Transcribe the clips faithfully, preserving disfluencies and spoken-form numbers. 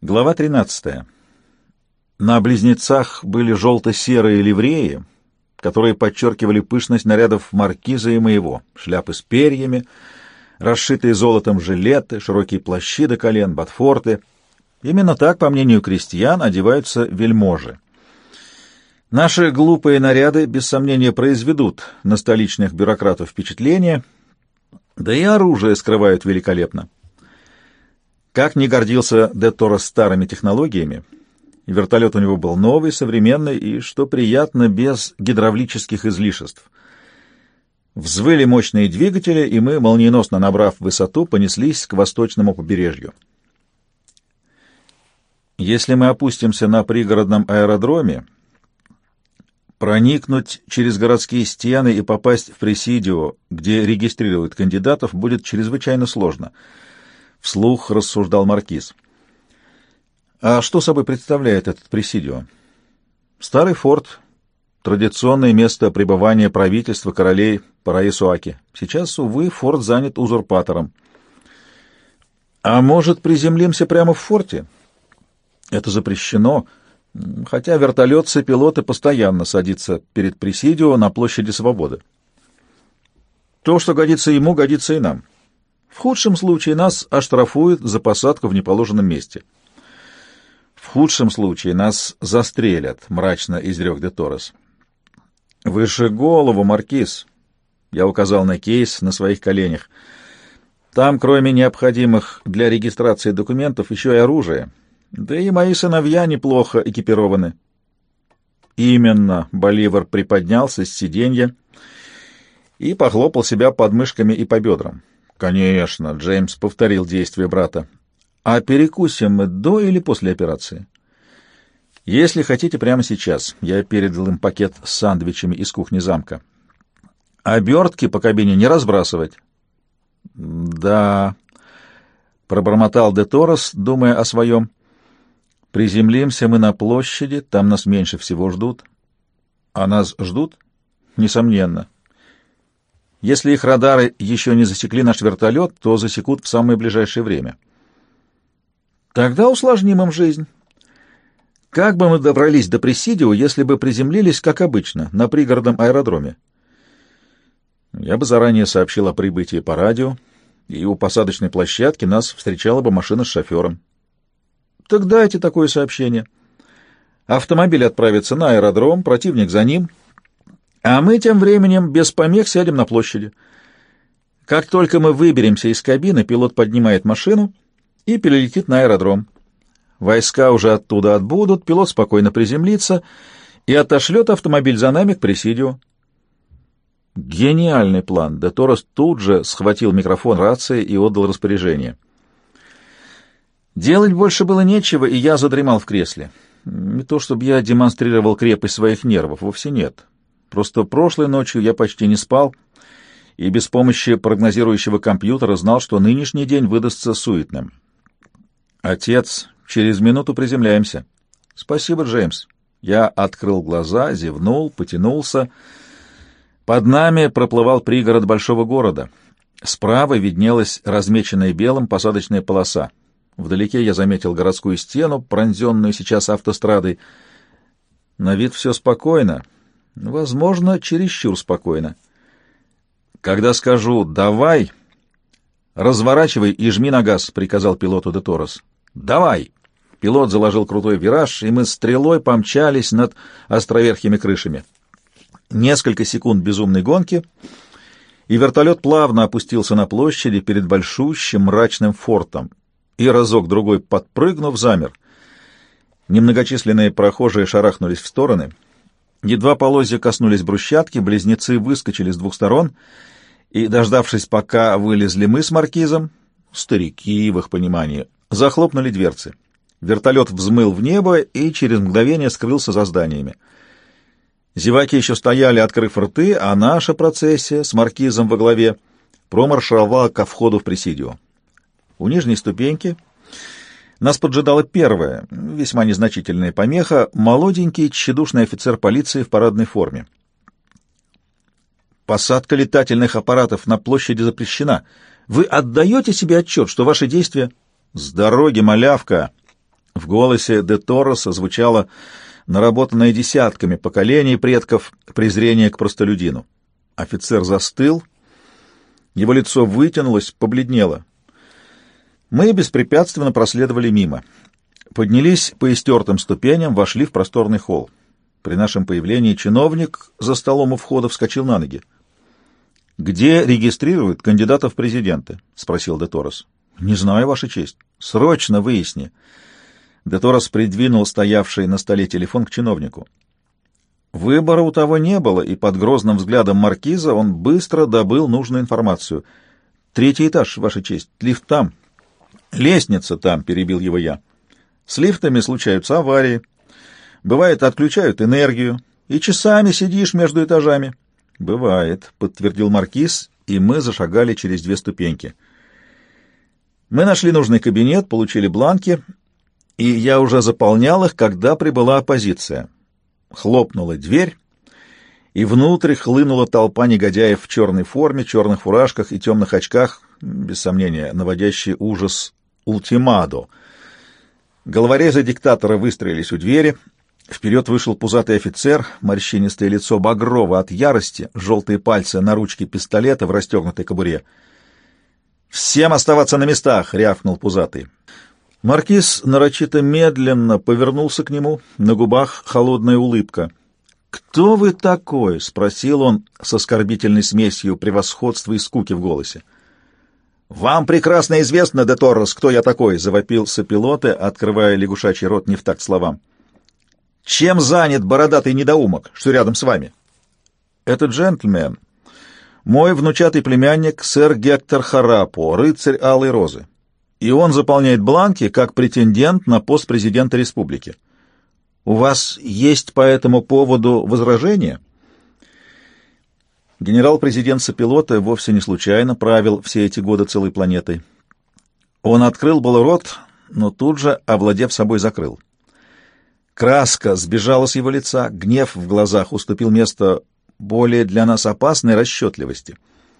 Глава тринадцатая. На близнецах были желто-серые ливреи, которые подчеркивали пышность нарядов маркиза и моего, шляпы с перьями, расшитые золотом жилеты, широкие плащи до колен, ботфорты. Именно так, по мнению крестьян, одеваются вельможи. Наши глупые наряды, без сомнения, произведут на столичных бюрократов впечатление, да и оружие скрывают великолепно. Как ни гордился де Торос старыми технологиями, вертолет у него был новый, современный и, что приятно, без гидравлических излишеств. Взвыли мощные двигатели, и мы, молниеносно набрав высоту, понеслись к восточному побережью. Если мы опустимся на пригородном аэродроме, проникнуть через городские стены и попасть в Пресидио, где регистрируют кандидатов, будет чрезвычайно сложно. Вслух рассуждал маркиз. А что собой представляет этот Пресидио? Старый форт, традиционное место пребывания правительства королей Параисуаки. Сейчас, увы, форт занят узурпатором. А может, приземлимся прямо в форте? Это запрещено, хотя вертолетцы-пилоты постоянно садятся перед Пресидио на площади Свободы. То, что годится ему, годится и нам. В худшем случае нас оштрафуют за посадку в неположенном месте. В худшем случае нас застрелят, мрачно изрек де Торос. Выше голову, маркиз, я указал на кейс на своих коленях. Там, кроме необходимых для регистрации документов, еще и оружие. Да и мои сыновья неплохо экипированы. Именно, Боливар приподнялся с сиденья и похлопал себя подмышками и по бедрам. Конечно, Джеймс повторил действия брата. А перекусим мы до или после операции? Если хотите, прямо сейчас. Я передал им пакет с сандвичами из кухни замка. Обертки по кабине не разбрасывать. Да, пробормотал де Торос, думая о своем. Приземлимся мы на площади, там нас меньше всего ждут. А нас ждут? Несомненно. Если их радары еще не засекли наш вертолет, то засекут в самое ближайшее время. Тогда усложним им жизнь. Как бы мы добрались до Пресидио, если бы приземлились, как обычно, на пригородном аэродроме? Я бы заранее сообщил о прибытии по радио, и у посадочной площадки нас встречала бы машина с шофером. Так дайте такое сообщение. Автомобиль отправится на аэродром, противник за ним, а мы тем временем без помех сядем на площади. Как только мы выберемся из кабины, пилот поднимает машину и перелетит на аэродром. Войска уже оттуда отбудут, пилот спокойно приземлится и отошлет автомобиль за нами к Пресидио. Гениальный план. Де Торос тут же схватил микрофон рации и отдал распоряжение. Делать больше было нечего, и я задремал в кресле. Не то чтобы я демонстрировал крепость своих нервов, вовсе нет. Просто прошлой ночью я почти не спал, и без помощи прогнозирующего компьютера знал, что нынешний день выдастся суетным. «Отец, через минуту приземляемся». «Спасибо, Джеймс». Я открыл глаза, зевнул, потянулся. Под нами проплывал пригород большого города. Справа виднелась размеченная белым посадочная полоса. Вдалеке я заметил городскую стену, пронзенную сейчас автострадой. На вид все спокойно. Возможно, чересчур спокойно. Когда скажу «давай», разворачивай и жми на газ, приказал пилоту де Торос. «Давай!» Пилот заложил крутой вираж, и мы стрелой помчались над островерхими крышами. Несколько секунд безумной гонки, и вертолет плавно опустился на площади перед большущим мрачным фортом, и разок-другой подпрыгнув, замер. Немногочисленные прохожие шарахнулись в стороны. Едва полозья коснулись брусчатки, близнецы выскочили с двух сторон, и, дождавшись, пока вылезли мы с маркизом, старики, в их понимании, захлопнули дверцы. Вертолет взмыл в небо и через мгновение скрылся за зданиями. Зеваки еще стояли, открыв рты, а наша процессия с маркизом во главе промаршировала ко входу в Пресидио. У нижней ступеньки нас поджидала первая, весьма незначительная помеха, молоденький, тщедушный офицер полиции в парадной форме. «Посадка летательных аппаратов на площади запрещена. Вы отдаете себе отчет, что ваши действия...» «С дороги, малявка!» — В голосе де Торреса звучало наработанное десятками поколений предков презрение к простолюдину. Офицер застыл, его лицо вытянулось, побледнело. Мы беспрепятственно проследовали мимо. Поднялись по истертым ступеням, вошли в просторный холл. При нашем появлении чиновник за столом у входа вскочил на ноги. «Где регистрируют кандидатов в президенты?» — спросил де Торрес. «Не знаю, Ваша честь. Срочно выясни». Де Торрес придвинул стоявший на столе телефон к чиновнику. Выбора у того не было, и под грозным взглядом маркиза он быстро добыл нужную информацию. «Третий этаж, Ваша честь. Лифт там». «Лестница там», — перебил его я. «С лифтами случаются аварии. Бывает, отключают энергию, и часами сидишь между этажами». «Бывает», — подтвердил маркиз, и мы зашагали через две ступеньки. Мы нашли нужный кабинет, получили бланки, и я уже заполнял их, когда прибыла оппозиция. Хлопнула дверь, и внутрь хлынула толпа негодяев в черной форме, черных фуражках и темных очках, без сомнения, наводящий ужас ультимадо. Головорезы диктатора выстроились у двери. Вперед вышел пузатый офицер, морщинистое лицо багрово от ярости, желтые пальцы на ручке пистолета в расстегнутой кобуре. «Всем оставаться на местах!» — рявкнул пузатый. Маркиз нарочито медленно повернулся к нему, на губах холодная улыбка. «Кто вы такой?» — спросил он с оскорбительной смесью превосходства и скуки в голосе. «Вам прекрасно известно, де Торрес, кто я такой!» — завопил сопилоте, открывая лягушачий рот не в такт словам. «Чем занят бородатый недоумок, что рядом с вами?» «Этот джентльмен — мой внучатый племянник, сэр Гектор Харапо, рыцарь Алой Розы, и он заполняет бланки как претендент на пост президента республики. У вас есть по этому поводу возражения?» Генерал-президент Сопилоте вовсе не случайно правил все эти годы целой планетой. Он открыл был рот, но тут же, овладев собой, закрыл. Краска сбежала с его лица, гнев в глазах уступил место более для нас опасной расчетливости.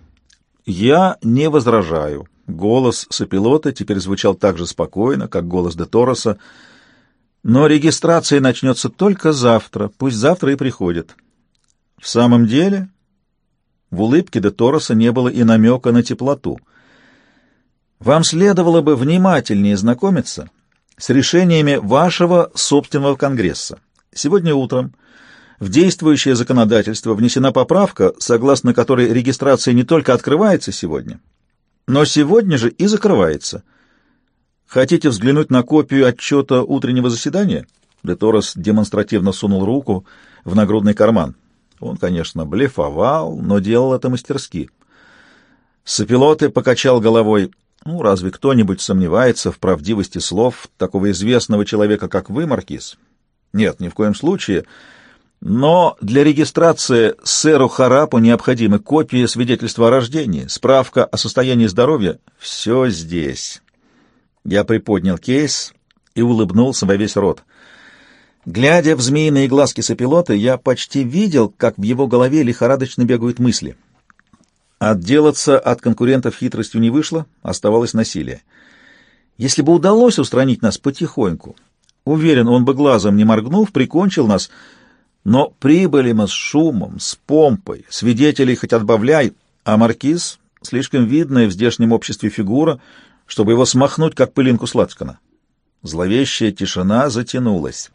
«Я не возражаю». Голос Сопилоте теперь звучал так же спокойно, как голос де Торреса. «Но регистрация начнется только завтра. Пусть завтра и приходит». В самом деле, в улыбке де Торреса не было и намека на теплоту. «Вам следовало бы внимательнее знакомиться с решениями вашего собственного Конгресса. Сегодня утром в действующее законодательство внесена поправка, согласно которой регистрация не только открывается сегодня, но сегодня же и закрывается. Хотите взглянуть на копию отчета утреннего заседания?» Де Торрес демонстративно сунул руку в нагрудный карман. Он, конечно, блефовал, но делал это мастерски. Сопилоте покачал головой. «Ну, разве кто-нибудь сомневается в правдивости слов такого известного человека, как вы, маркиз? Нет, ни в коем случае. Но для регистрации сэру Харапу необходимы копии свидетельства о рождении, справка о состоянии здоровья. Все здесь». Я приподнял кейс и улыбнулся во весь рот. Глядя в змеиные глазки Сопилоте, я почти видел, как в его голове лихорадочно бегают мысли. Отделаться от конкурентов хитростью не вышло, оставалось насилие. Если бы удалось устранить нас потихоньку, уверен, он бы глазом не моргнув, прикончил нас, но прибыли мы с шумом, с помпой, свидетелей хоть отбавляй, а маркиз — слишком видная в здешнем обществе фигура, чтобы его смахнуть, как пылинку с лацкана. Зловещая тишина затянулась.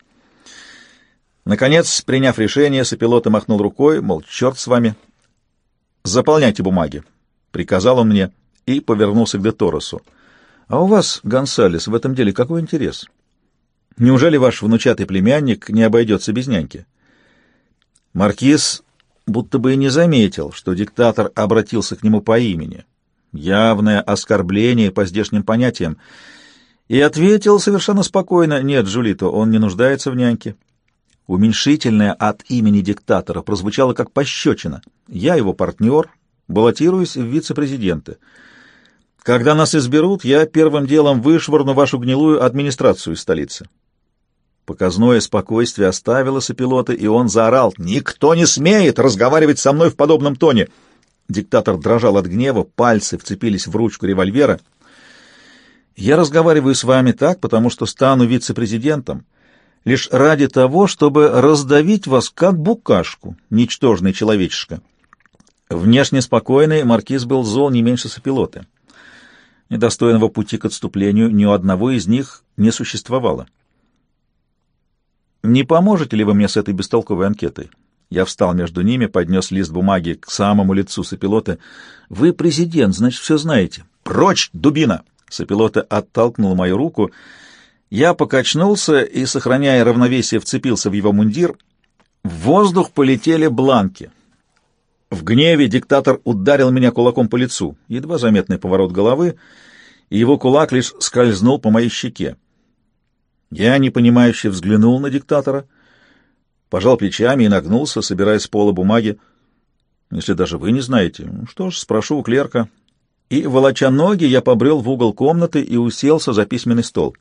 Наконец, приняв решение, Сопилоте махнул рукой, мол, черт с вами. «Заполняйте бумаги», — приказал он мне, и повернулся к де Торресу. «А у вас, Гонсалес, в этом деле какой интерес? Неужели ваш внучатый племянник не обойдется без няньки?» Маркиз будто бы и не заметил, что диктатор обратился к нему по имени. Явное оскорбление по здешним понятиям. И ответил совершенно спокойно: «Нет, Джулито, он не нуждается в няньке». Уменьшительное от имени диктатора прозвучало как пощечина. «Я его партнер, баллотируюсь в вице-президенты. Когда нас изберут, я первым делом вышвырну вашу гнилую администрацию из столицы». Показное спокойствие оставило Сопилоте, и он заорал: «Никто не смеет разговаривать со мной в подобном тоне!» Диктатор дрожал от гнева, пальцы вцепились в ручку револьвера. Я разговариваю с вами так, потому что стану вице-президентом, лишь ради того, чтобы раздавить вас, как букашку, ничтожный человечишка». Внешне спокойный маркиз был зол не меньше сопилоты. Недостойного пути к отступлению ни у одного из них не существовало. «Не поможете ли вы мне с этой бестолковой анкетой?» Я встал между ними, поднес лист бумаги к самому лицу сопилоты. «Вы президент, значит, все знаете». «Прочь, дубина!» Сопилота оттолкнул мою руку. Я покачнулся и, сохраняя равновесие, вцепился в его мундир. В воздух полетели бланки. В гневе диктатор ударил меня кулаком по лицу. Едва заметный поворот головы, и его кулак лишь скользнул по моей щеке. Я непонимающе взглянул на диктатора, пожал плечами и нагнулся, собирая с пола бумаги. «Если даже вы не знаете, что ж, спрошу у клерка». И, волоча ноги, я побрел в угол комнаты и уселся за письменный стол.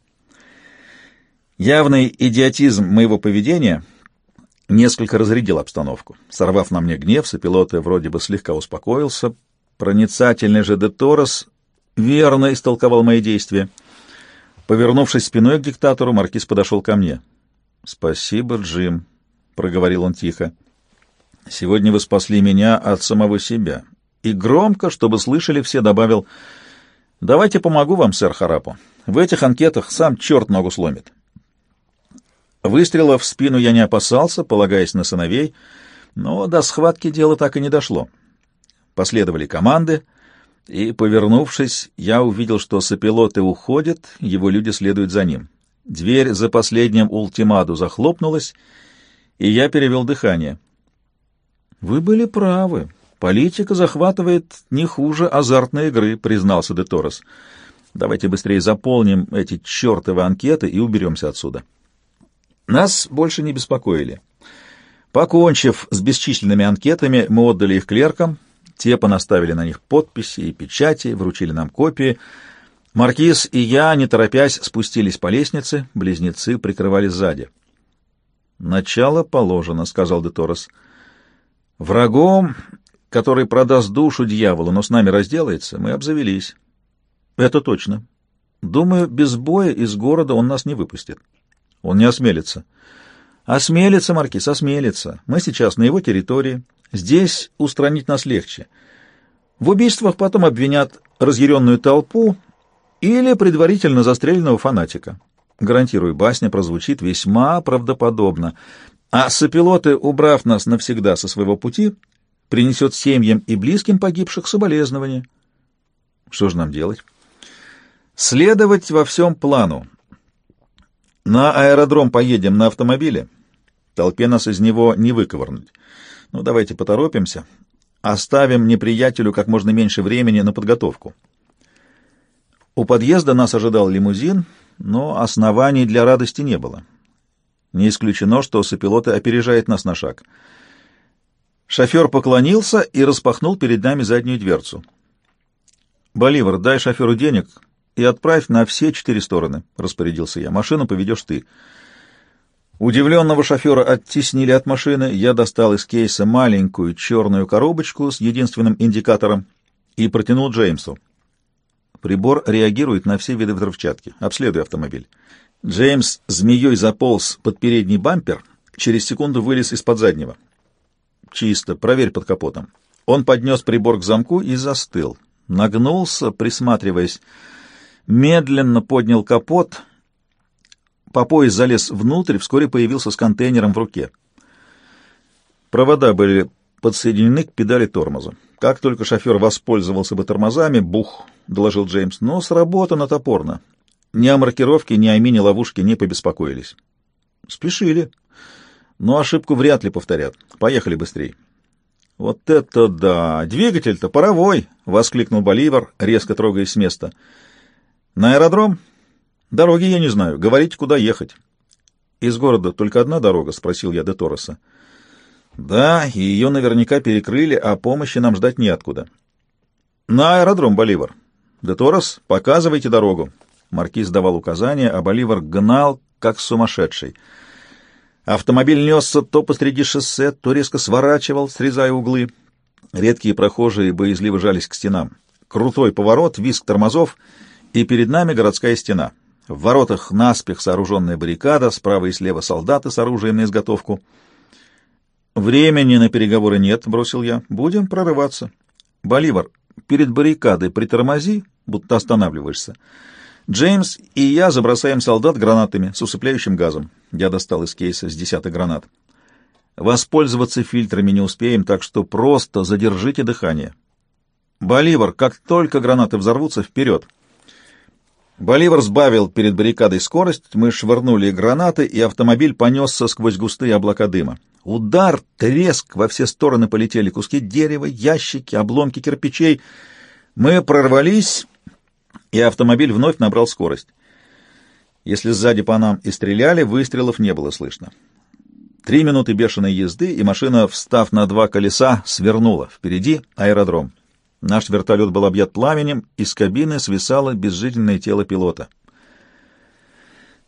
Явный идиотизм моего поведения несколько разрядил обстановку. Сорвав на мне гнев, сопилоты вроде бы слегка успокоился. Проницательный же де Торрес верно истолковал мои действия. Повернувшись спиной к диктатору, маркиз подошел ко мне. «Спасибо, Джим», — проговорил он тихо. «Сегодня вы спасли меня от самого себя». И громко, чтобы слышали все, добавил: «Давайте помогу вам, сэр Харапо. В этих анкетах сам черт ногу сломит». Выстрела в спину я не опасался, полагаясь на сыновей, но до схватки дело так и не дошло. Последовали команды, и, повернувшись, я увидел, что сопилоты уходят, его люди следуют за ним. Дверь за последним ультимаду захлопнулась, и я перевел дыхание. «Вы были правы. Политика захватывает не хуже азартной игры», — признался де Торрес. «Давайте быстрее заполним эти чертовы анкеты и уберемся отсюда». Нас больше не беспокоили. Покончив с бесчисленными анкетами, мы отдали их клеркам, те понаставили на них подписи и печати, вручили нам копии. Маркиз и я, не торопясь, спустились по лестнице, близнецы прикрывали сзади. «Начало положено», — сказал де Торрес. «Врагом, который продаст душу дьяволу, но с нами разделается, мы обзавелись». «Это точно. Думаю, без боя из города он нас не выпустит». «Он не осмелится». «Осмелится, маркиз, осмелится. Мы сейчас на его территории. Здесь устранить нас легче. В убийствах потом обвинят разъяренную толпу или предварительно застреленного фанатика. Гарантирую, басня прозвучит весьма правдоподобно. А сопилоты, убрав нас навсегда со своего пути, принесет семьям и близким погибших соболезнования». «Что же нам делать?» «Следовать во всем плану. На аэродром поедем на автомобиле. Толпе нас из него не выковырнуть. Ну, давайте поторопимся. Оставим неприятелю как можно меньше времени на подготовку». У подъезда нас ожидал лимузин, но оснований для радости не было. Не исключено, что сопилоты опережает нас на шаг. Шофер поклонился и распахнул перед нами заднюю дверцу. «Боливар, дай шоферу денег и отправь на все четыре стороны», — распорядился я. «Машину поведешь ты». Удивленного шофера оттеснили от машины, я достал из кейса маленькую черную коробочку с единственным индикатором и протянул Джеймсу. «Прибор реагирует на все виды взрывчатки. Обследуй автомобиль». Джеймс змеей заполз под передний бампер, через секунду вылез из-под заднего. «Чисто. Проверь под капотом». Он поднес прибор к замку и застыл. Нагнулся, присматриваясь. Медленно поднял капот, по пояс залез внутрь, вскоре появился с контейнером в руке. Провода были подсоединены к педали тормоза. Как только шофер воспользовался бы тормозами, бух, — доложил Джеймс, — но сработано топорно. Ни о маркировке, ни о мини-ловушке не побеспокоились. Спешили, но ошибку вряд ли повторят. Поехали быстрей. «Вот это да! Двигатель-то паровой!» — воскликнул Боливар, резко трогаясь с места. «На аэродром? Дороги я не знаю. Говорите, куда ехать». «Из города только одна дорога?» — спросил я де Торреса. «Да, и ее наверняка перекрыли, а помощи нам ждать неоткуда». «На аэродром, Боливар. Де Торрес, показывайте дорогу». Маркиз давал указания, а Боливар гнал, как сумасшедший. Автомобиль несся то посреди шоссе, то резко сворачивал, срезая углы. Редкие прохожие боязливо жались к стенам. Крутой поворот, визг тормозов, и перед нами городская стена. В воротах наспех сооруженная баррикада, справа и слева солдаты с оружием на изготовку. «Времени на переговоры нет», — бросил я. «Будем прорываться. Боливар, перед баррикадой притормози, будто останавливаешься. Джеймс и я забросаем солдат гранатами с усыпляющим газом». Я достал из кейса с десяток гранат. «Воспользоваться фильтрами не успеем, так что просто задержите дыхание. Боливар, как только гранаты взорвутся, вперед!» Боливар сбавил перед баррикадой скорость, мы швырнули гранаты, и автомобиль понесся сквозь густые облака дыма. Удар, треск, во все стороны полетели куски дерева, ящики, обломки кирпичей. Мы прорвались, и автомобиль вновь набрал скорость. Если сзади по нам и стреляли, выстрелов не было слышно. Три минуты бешеной езды, и машина, встав на два колеса, свернула. Впереди аэродром. Наш вертолет был объят пламенем, из кабины свисало безжизненное тело пилота.